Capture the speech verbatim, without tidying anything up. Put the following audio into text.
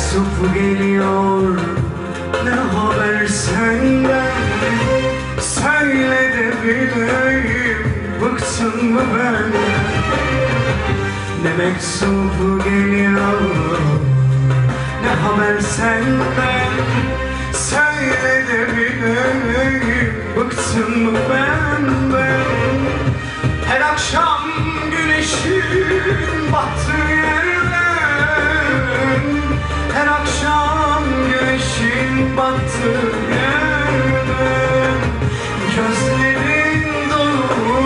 mektup geliyor, ne haber senden? Söyle de bileyim, bıktın mı benden? Ne mektup geliyor, ne haber senden? Söyle de bileyim, bıktın mı benden? Her akşam güneşin battığı